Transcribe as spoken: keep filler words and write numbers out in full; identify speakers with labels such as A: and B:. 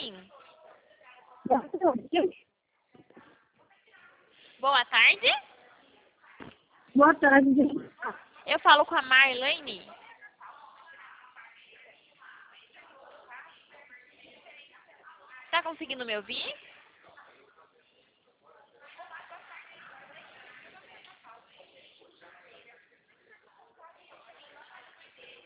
A: mim? Boa tarde.
B: Boa tarde.
A: Eu falo com a Marlene. Tá conseguindo me ouvir?